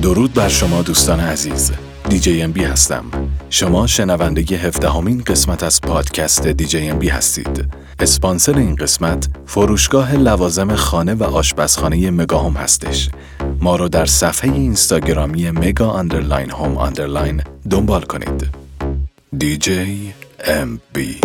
درود بر شما دوستان عزیز. دیجی ام بی هستم. شما شنونده 17مین قسمت از پادکست دیجی ام بی هستید. اسپانسر این قسمت فروشگاه لوازم خانه و آشپزخانه مگا هوم هستش. ما رو در صفحه اینستاگرامی mega_home_ دنبال کنید. دیجی ام بی.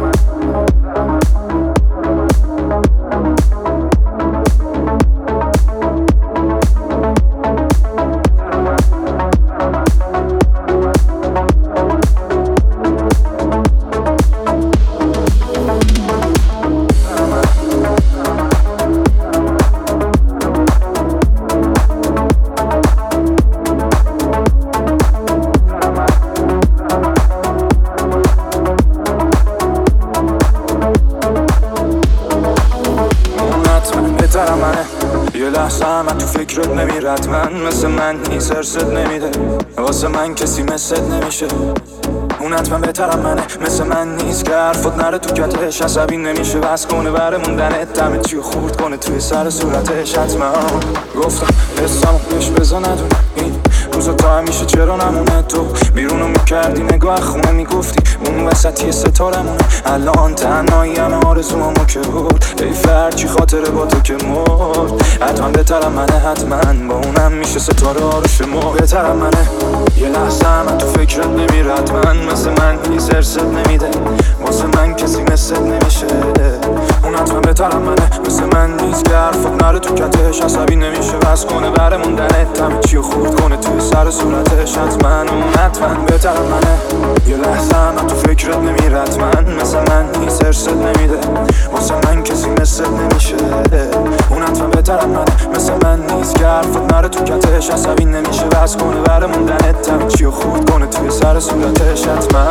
من تو فکرت نمیرد من مثل من نیست ارست نمیده واسه من کسی مثل نمیشه اون حتما بهترم منه مثل من نیست که حرفت نره تو کتش عصبی نمیشه بس کنه بره موندنت دمه چیو خورد کنه توی سر صورتش حتما گفتم حسامو بهش بزا ندونه این روزا تا همیشه چرا نمونه تو بیرونو میکردی نگاه خونه میگفتی اون وسطی ستارمونه الان تنهایی همه آرزوامو که بود ای فرچی خاطره با تو که مرد حتما بهترم منه حتما با اونم میشه ستاره ها رو شما بهترم منه یه لحظه من تو فکرت نمیرد من مثل من نیست ارست نمیده واسه من کسی مثل نمیشه اون حتما بهترم منه مثل من نیست که حرفت نره تو کتش عصبی نمیشه بس کنه بره موندنت همه چیو خورد کنه توی سر صورتش حتما اون حتما بهترم منه یه لحظه من تو فکرت نمیرد من مثل من نیست ارست نمیده واسه من کسی مثل نمیشه اون حتما بهترم منه مثل من نیست که حرفت نره تو کتش عصبی نمیشه بس کنه بره موندنت همه چیو خورد کنه توی سر صورتش حتما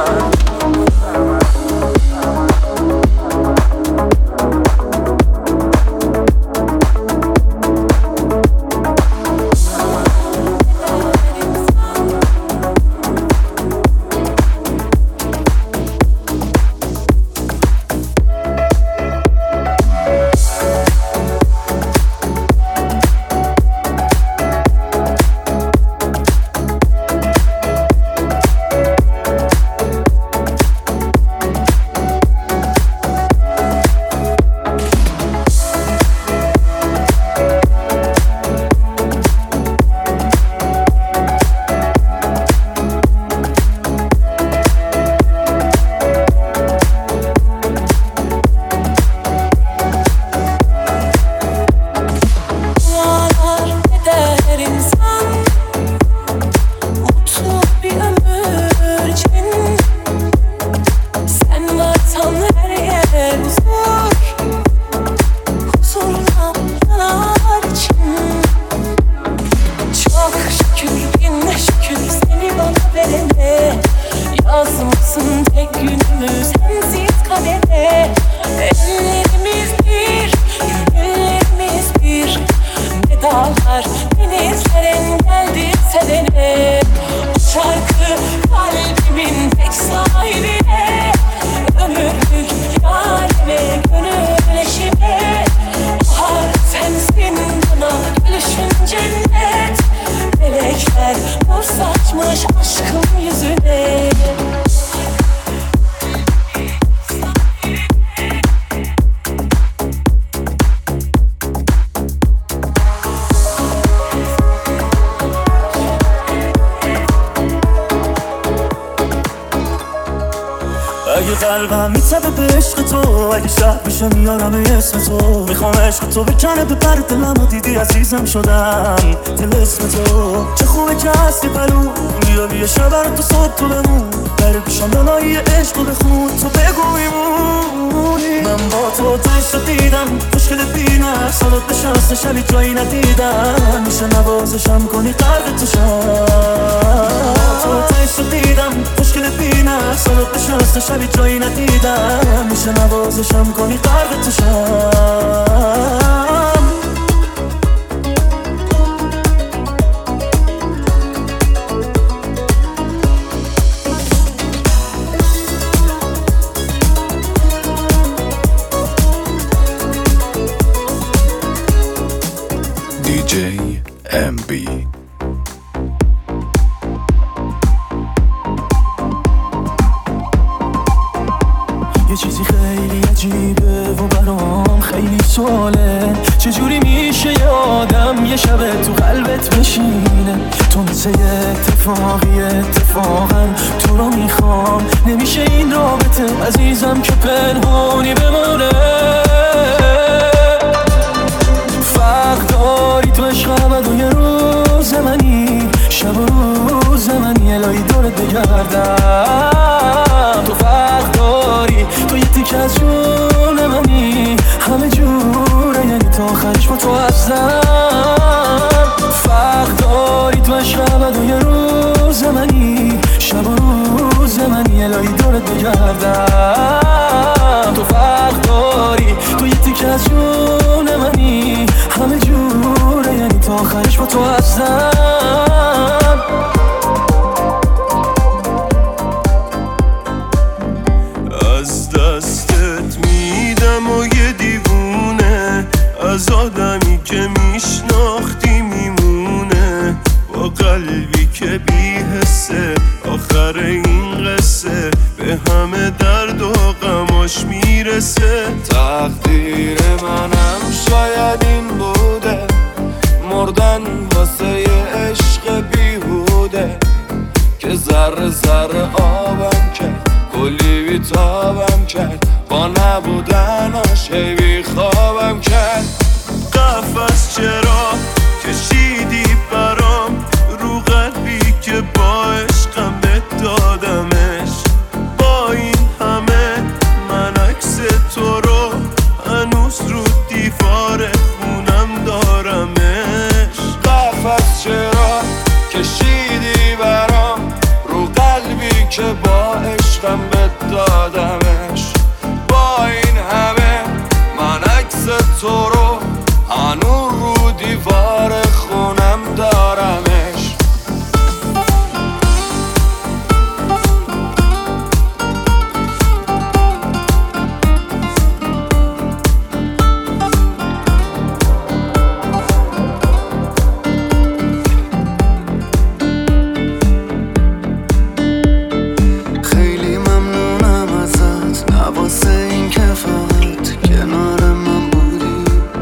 اگه قلبم میتبه به عشق تو اگه شهر بشه میارم اسم تو میخوام عشق تو بکنه به پر دلم و دیدی عزیزم شدم دل اسم تو چه خوبه که هستی پرو بیا یه شب تو صبح تو بمون بره پیشم دلایی عشق رو بخون تو بگو میمونی من با تو عشق دیدم مشکل بینم سالت بشست شبی جایی ندیدم میشه نوازشم کنی قلب تو شم تو عشق دیدم مشکل بینم سالت بشست شبی جایی ندیدم میشه نوازشم کنی قلب تو شم JMB. سواله چجوری میشه یه آدم یه شب تو قلبت بشینه؟ تو مثل یه اتفاقا تو رو میخوام، نمیشه این رابطه عزیزم که پنهونی بمونه. فرق داری تو عشق ابد و یه روز منی، شب و روز منی، الهی دورت بگردم. تو فرق داری، تو یه تیک از جون منی، همه جوره یعنی تا آخرش با تو هستم. فرق داری تو عشق ابد و یه روز منی، شب و روز منی، الهی دورت بگردم. تو فرق داری، تو یه تیک از جون منی، همه جوره یعنی تا آخرش با تو هستم. از دستت میدم و یه دیوونه، از آدمی که میشناختی میمونه، با قلبی که بی‌حسه، آخر این قصه به همه درد و غماش میرسه. تقدیر منم شاید این بوده، مردن واسه یه عشق بیهوده، که ذره ذره آبم کرد، کلی بیتابم کرد، با نبودناش هی بی خوابم کرد. قفس چرا کشیدی برام، رو قلبی که با عشقم بهت دادمش، با این همه من عکس تو رو هنوز رو دیوار خونم دارمش. قفس چرا کشیدی برام، رو قلبی که با عشقم بهت دادمش، با این همه من عکس تو رو هنوز رو دیوار خونم دارمش. خیلی ممنونم ازت، نه واسه این که فقط کنار من بودی،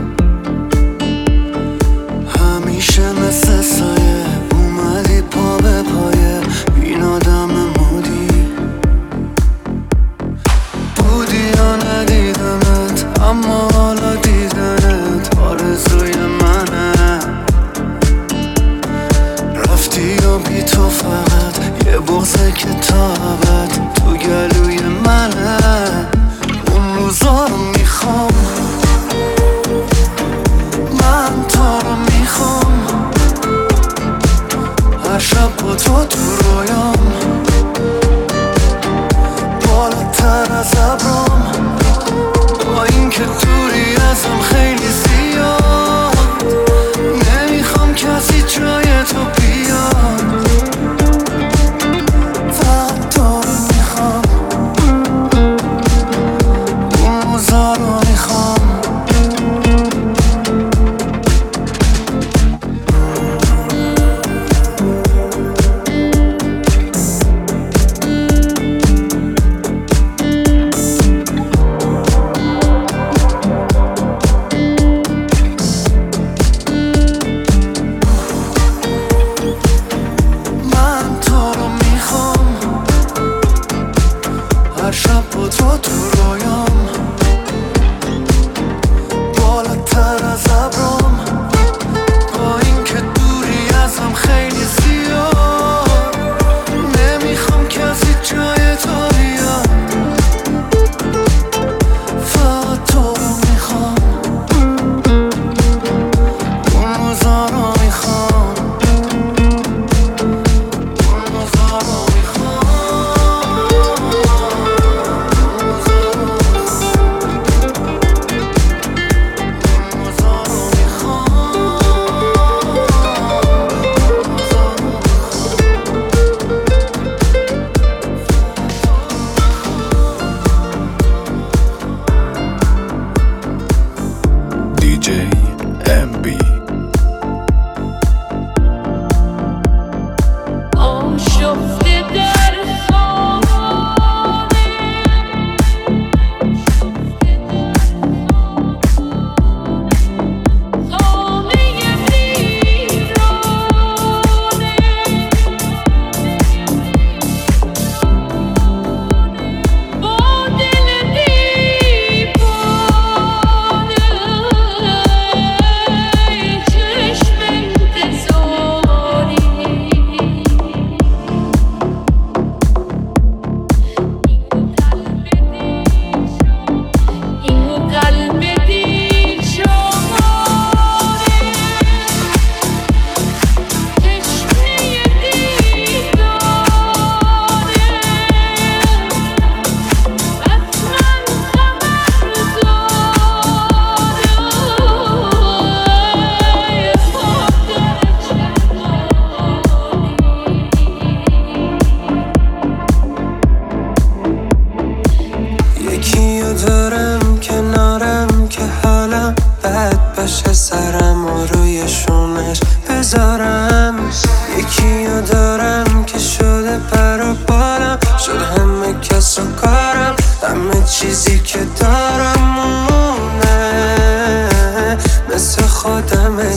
همه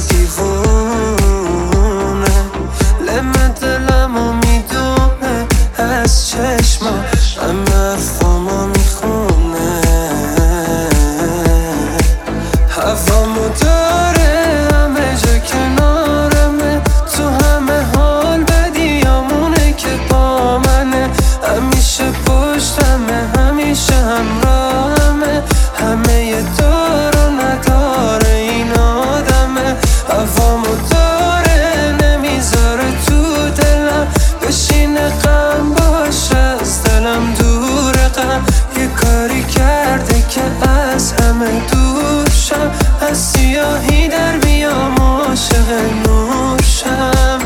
دیوونه لم دلمو میدونه از چشما همه حرفامو میخونه هوامو داره همه جا کنارمه تو همه حال بدیامونه که با منه همیشه پشتمه همیشه همراهمه همه یه دار و نداره این آدمه هوامو داره نمیذاره تو دلم بشینه غم باشه از دلم دوره غم یه کاری کرده که از همه دور شم از سیاهی در بیام عاشق نور شم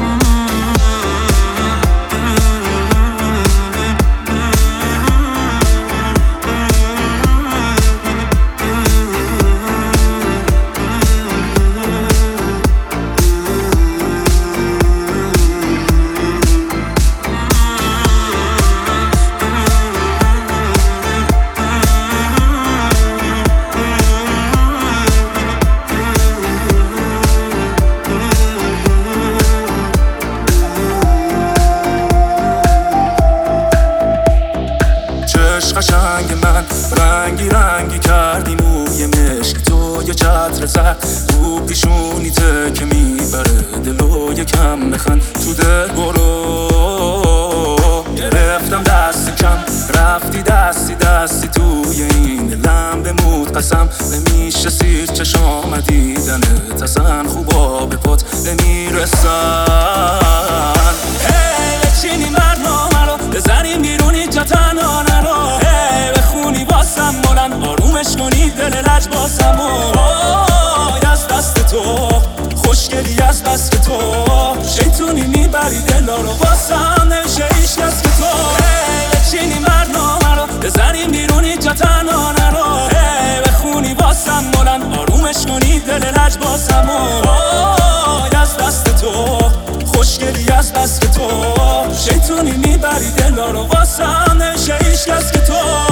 قشنگ من رنگی رنگی کردی موی مشک تو یه چتر زد تو پیشونیته که میبره دلو یکم بخند تو دل برو گرفتم دست کم رفتی دستی توی این دلم بمود قسم نمیشه سیر چشام دیدنت اصلا خوبا به پات نمیرسن بچینی برنامه رو بزنیم بیرونی جا تنها نرو بخونی باسم بلند آرومش کنی دل لج باسم از دست تو خوشگلی از دست تو شیطونی میبری دلا رو باسم نمیشه هیچ کس که تو بچینی برنامه رو بزنیم بیرونی جا تنها نرو بخونی باسم بلند آرومش کنی دل لج باسم از دست تو خوشگلی از دست تو شیطونی میبری دلا رو واسم نمیشه هیچ کس که تو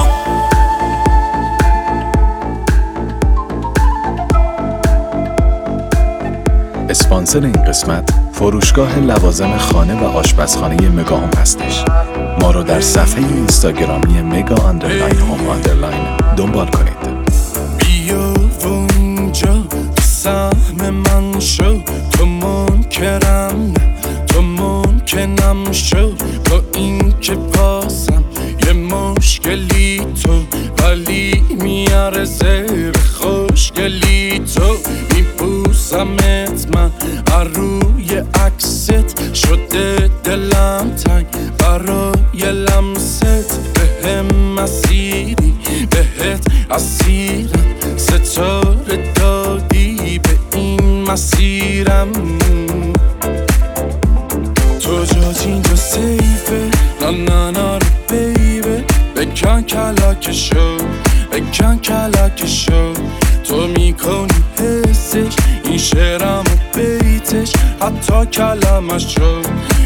اسپانسر این قسمت فروشگاه لوازم خانه و آشپزخانه مگاهوم هستش. ما رو در صفحه اینستاگرامی mega_home_ دنبال کنید. بیا اونجا سهم من شو تو منکرم تو ممکنم شو با این که پاسم یه مشکلی تو ولی میارزه خوشگلی تو میبوسمت من روی عکست شده دلم تنگ برای لمست بهم مسیری بهت اسیرم ستاره دادی به این مسیرم تو جات اینجا سیفه نه بیبه بکن کلکشو بکن کلکشو تو میکنی حسش این شعرم و بیتش حتی کلمشو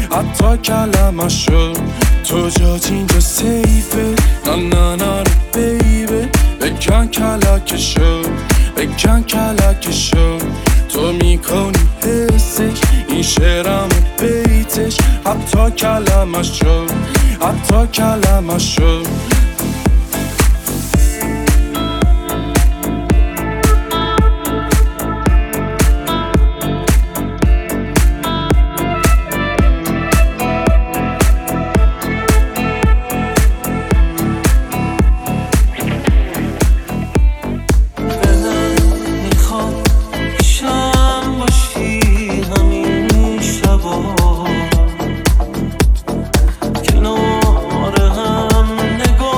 تو جات اینجا سیفه نه بیبه بکن کلکشو بکن کلکشو تو میکنی حسش این شعرم و بیتش حتی کلمشو کنار هم نگاه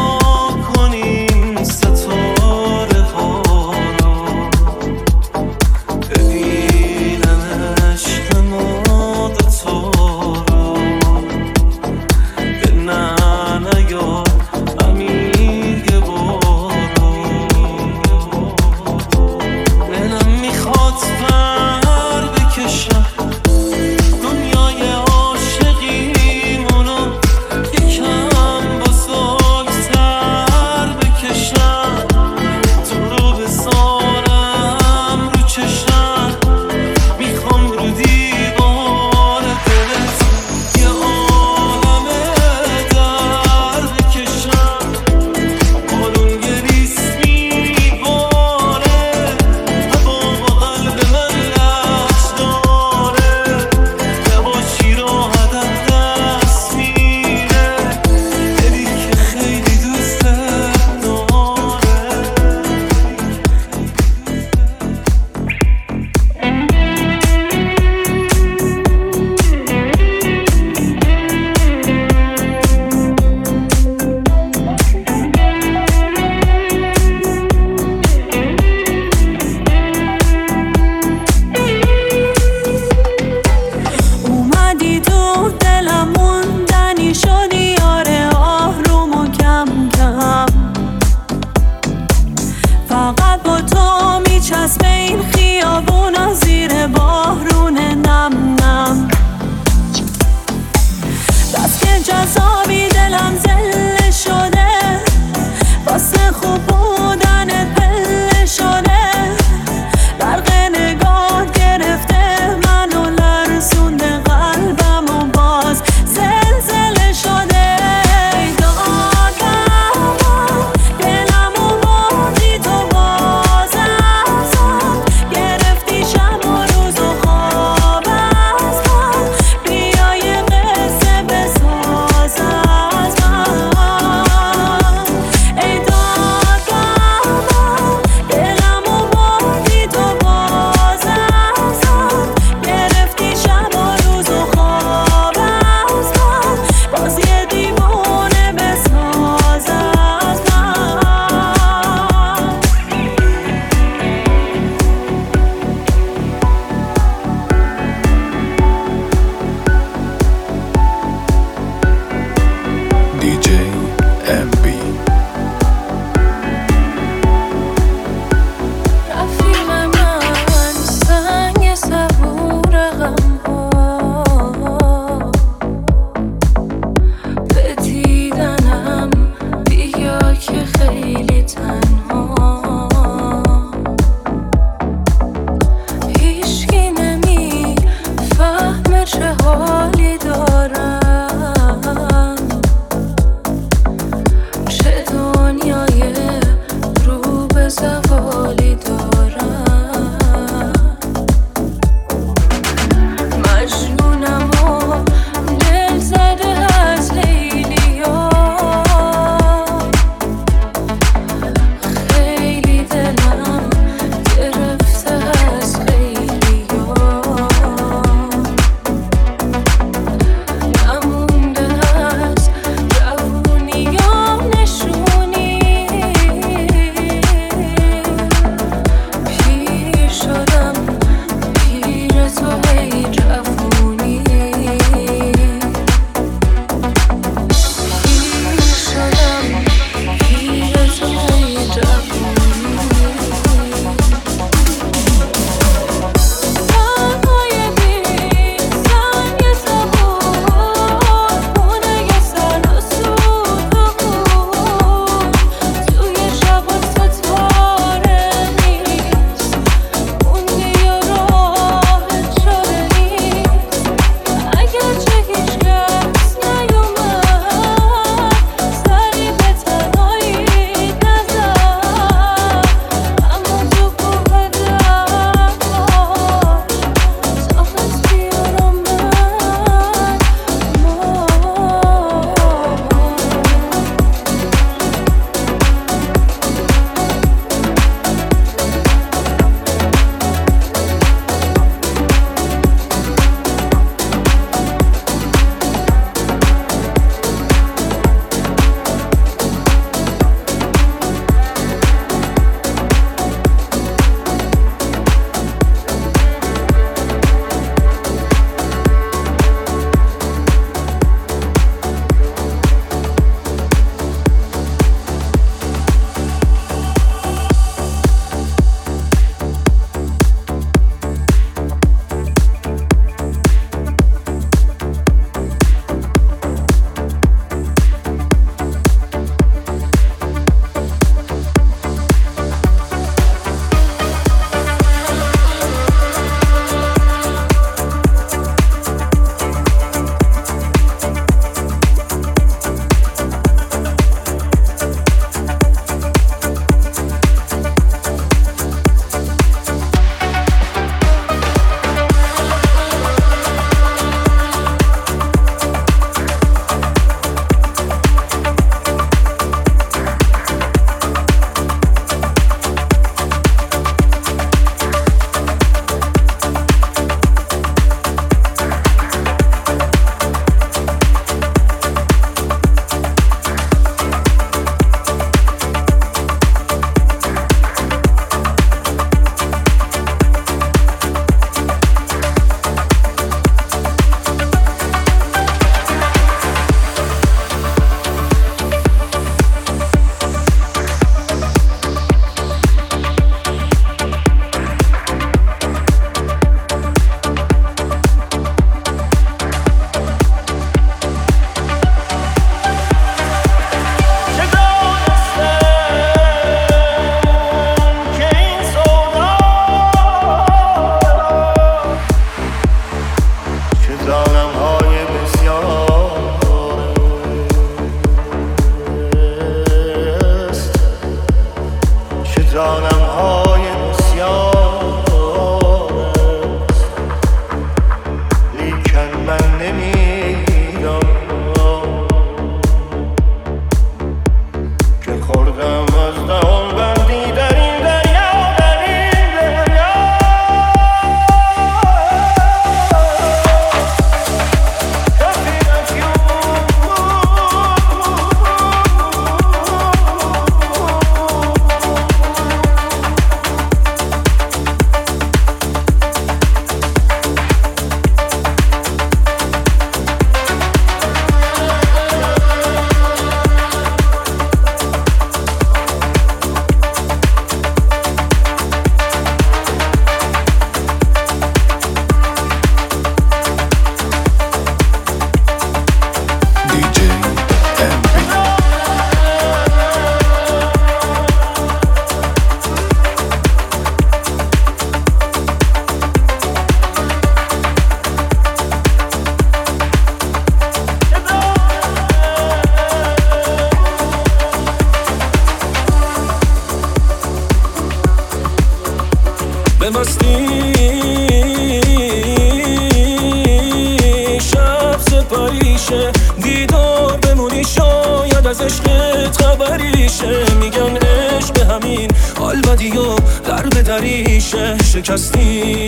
شب سپاریشه دیدار بمونی شاید از عشقت خبریشه میگن عشق به همین حال بدی و در به دریشه شکستی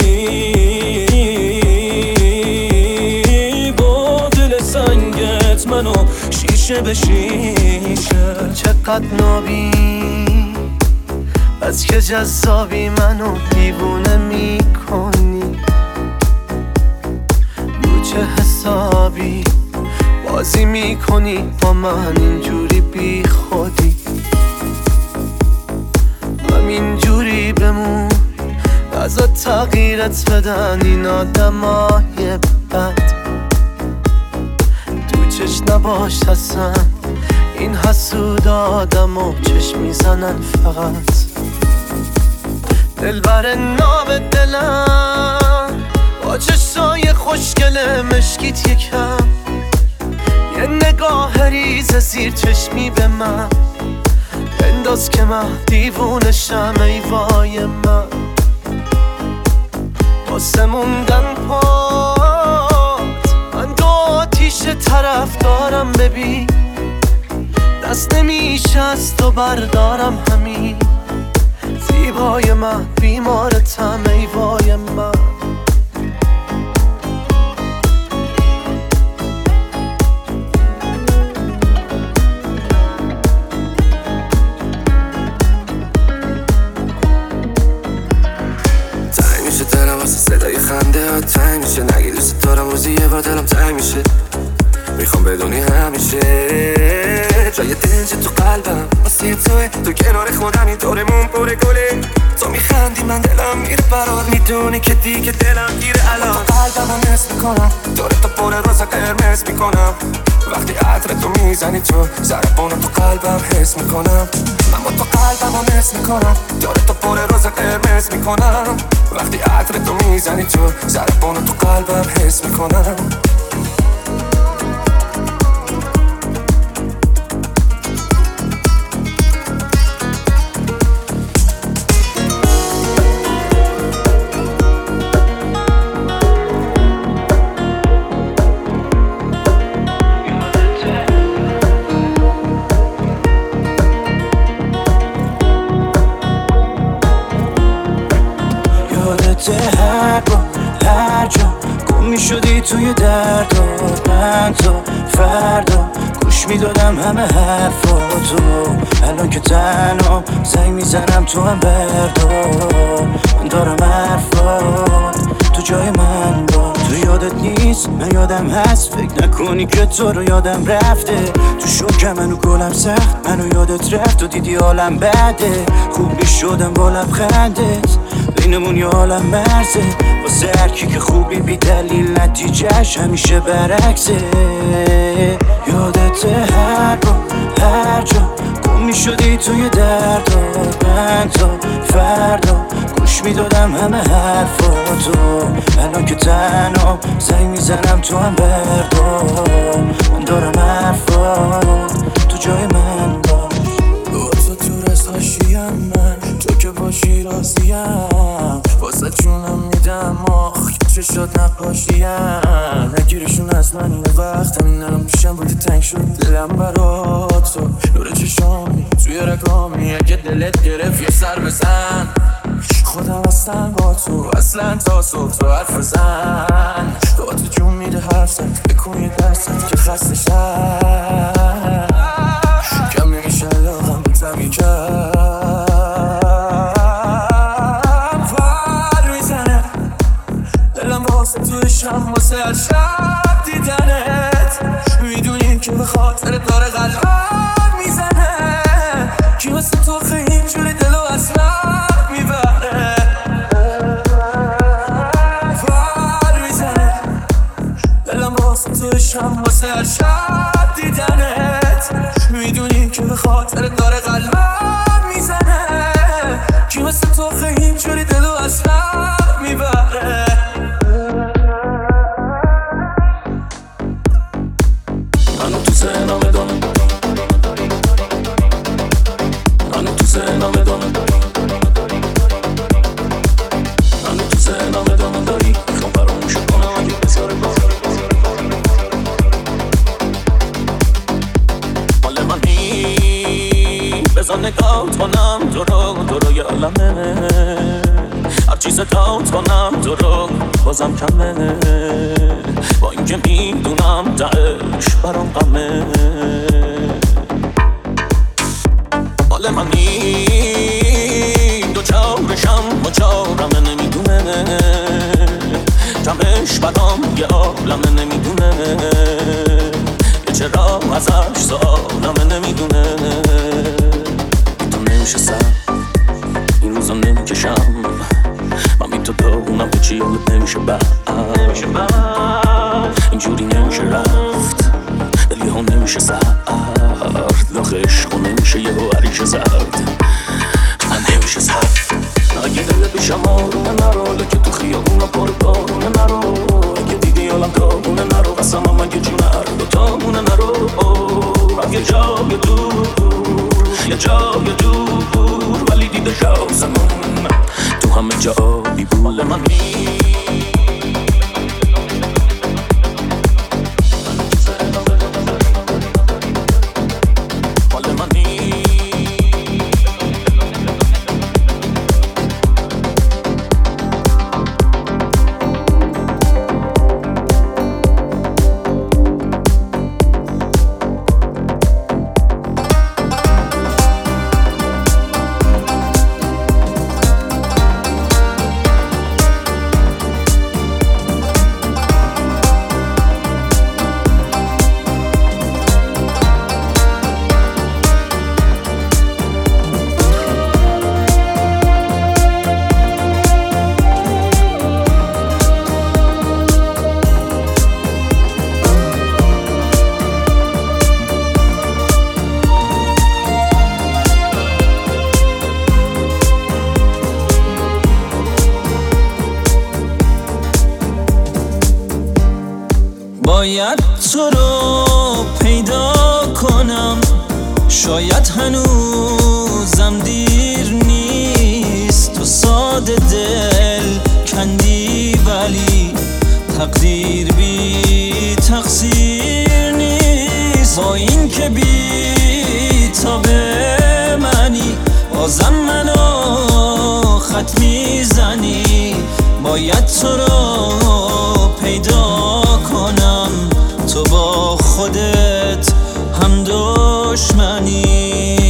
با دل سنگت منو شیشه به شیشه چقدر نابی از که جذابی منو دیوونه میکنی رو چه حسابی بازی میکنی با من اینجوری بی خودی همینجوری بمون ازا تغییرت بدن این آدمای بد تو چش نباش حسن این حسود آدمو چشم میزنن فقط دلبر ناب دلم با چشای خوشگل مشکیت یکم یه نگاه ریز زیر چشمی به من بنداز که من دیوونشم ای وای من واسه موندن پات من دو آتیش طرف دارم ببین دست نمیشه از تو بردارم همین زیبای من بیمارتم ای وای من تنگ میشه دلم واسه صدای خنده ها تنگ میشه نگی دوست دارم روزی یه بار دلم تنگ میشه میخوام بدونی همیشه جای دنج تو قلبم واسه توه تو کنار خودم اینطورمون پر گله تو میخندی من دلم میره برات میدونی که دیگه دلم گیره الان تو قلبم حس میکنم داره تو پر روزا قرمز میکنم وقتی عطر تو میزنی تو ضربانو تو قلبم حس میکنم من با تو قلبم حس میکنم داره تو پر روزا قرمز میکنم وقتی عطر تو میزنی تو ضربانو تو قلبم حس میکنم هر جا گم میشدی توی درد و من تا فردا گوش میدادم همه حرفاتو الان که تنها زنگ میزنم تو هم بردار من دارم حرفات تو جای من با تو یادت نیست من یادم هست فکر نکنی که تو رو یادم رفته تو شوکم منو گلم سخت منو یادت رفت و دیدی حالم بده خوب میشدم با لبخندت بینمون یه عالم مرزه واسه هرکی که خوبی بی دلیل نتیجهش همیشه برعکسه یادت هر جا گم میشدی توی درد و من تا فردا گوش میدادم همه حرفاتو الان که تنها زنگ میزنم تو هم بردار من دارم حرفات تو جای من باش تو تو رس هاشیم من تو که باشی راضیم واسه جونم میدم آخ چه شد نقاشیم نگیرشون از من اینه وقت همین الان پیشم بودی تنگ شد دلم برات تو نور چشامی توی رگامی اگه دلت گرفت یه سر بزن خودم هستم با تو اصلا تا صبح تو حرف بزن با تو جون میده حرف زد بکن یه درصد که خسته شد کم نمیشه لاغم بودم یکم پر میزنه دلم واسه توی شم واسه هر شب دیدنت میدونی که به خاطر داره قلبم میزنه کی واسه تو خیلی اینجوری دلو اصلا میبره پر میزنه دلم واسه توی شم واسه هر شب دیدنت میدونی که به خاطر داره قلبم میزنه کی واسه تو خیلی اینجوری دلو اصلا میبره منو تو سرنا بدونم منو تو سرنا بدونم منو تو ستات کنم تو رو بازم کمه، با اینکه میدونم تهش برام غمه. حال من این دو چارشم با چارمه نمیدونه، کمش برام یه عالمه نمیدونه، یه چرا ازش سوالمه نمیدونه. تو نمیشه سر این روزا نمیکشم، من بی تو دارونم تو چی یادت نمیشه بعد، اینجوری نمیشه رفت دلی ها نمیشه سرد، لاخ عشق نمیشه یه هریشه زرد، من نمیشه سرد. اگه دل پیشم آرونه نرو، که تو خیابونا پر بارونه نرو، اگه دیدی حالم دارونه نرو، قسمم اگه جونه هر دوتامونه نرو، رفت یه جای دور، یه جای دور، ولی دیده شازمون تو همه جا آبی بود. مال من باید تو رو پیدا کنم، شاید هنوزم دیر نیست، تو ساده دل کندی ولی تقدیر بی تقصیر نیست. با این که بی تاب منی بازم منو خط میزنی، باید تو رو پیدا کنم، تو با خودت هم دشمنی.